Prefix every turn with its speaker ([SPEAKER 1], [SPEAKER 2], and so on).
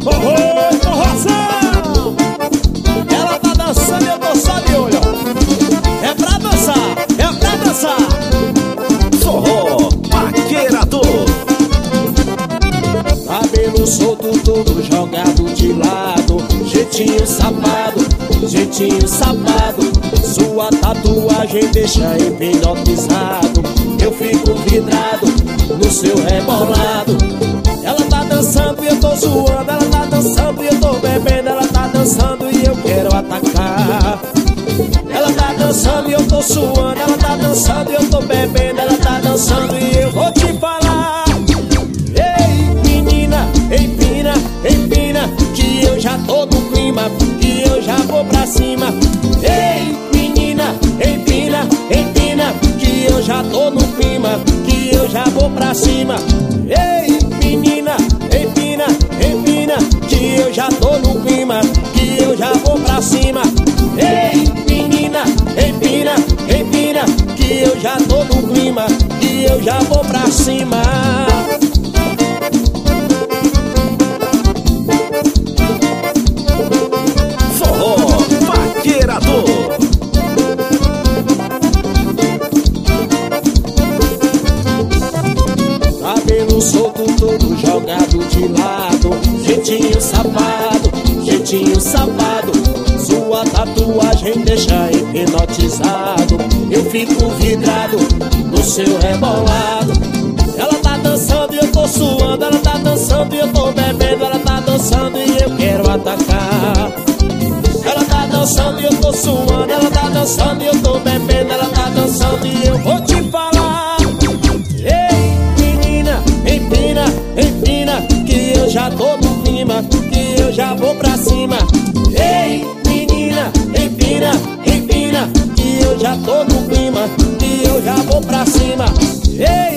[SPEAKER 1] Oi, forrozão! Ela tá dançando e eu tô só de olho, ó. É pra dançar, é pra dançar.
[SPEAKER 2] Forró Paquerador.
[SPEAKER 1] Cabelo solto, todo jogado de lado. Jeitinho safado, jeitinho safado. Sua tatuagem deixa hipnotizado. Eu fico vidrado no seu rebolado. Ela tá dançando e eu tô zoando. Ela tá dançando e eu tô bebendo. Ela tá dançando e eu quero atacar. Ela tá dançando e eu tô suando. Ela tá dançando e eu tô bebendo. Ela tá dançando e eu vou te falar. Ei, menina, empina, empina, que eu já tô no clima, que eu já vou pra cima. Ei, menina, empina, empina, que eu já tô no clima, que eu já vou pra cima. Ei, menina, empina, empina, que eu já tô no clima, que eu já vou pra cima. Ei, menina, empina, empina, que eu já tô no clima, que eu já vou pra cima.
[SPEAKER 2] Forró Paquerador.
[SPEAKER 1] Cabelo solto, todo jogado de lado. Jeitinho safado, jeitinho safado. Sua tatuagem deixa hipnotizado. Eu fico vidrado no seu rebolado. Ela tá dançando e eu tô suando. Ela tá dançando e eu tô bebendo. Ela tá dançando e eu quero atacar. Ela tá dançando e eu tô suando. Ela tá dançando e eu tô bebendo. Ela tá dançando e eu vou te falar. Ei, menina, empina, empina, que eu já tô no clima, que eu já vou pra cima. Ei, menina, empina, empina, que eu já tô no clima, que eu já vou pra cima. Ei,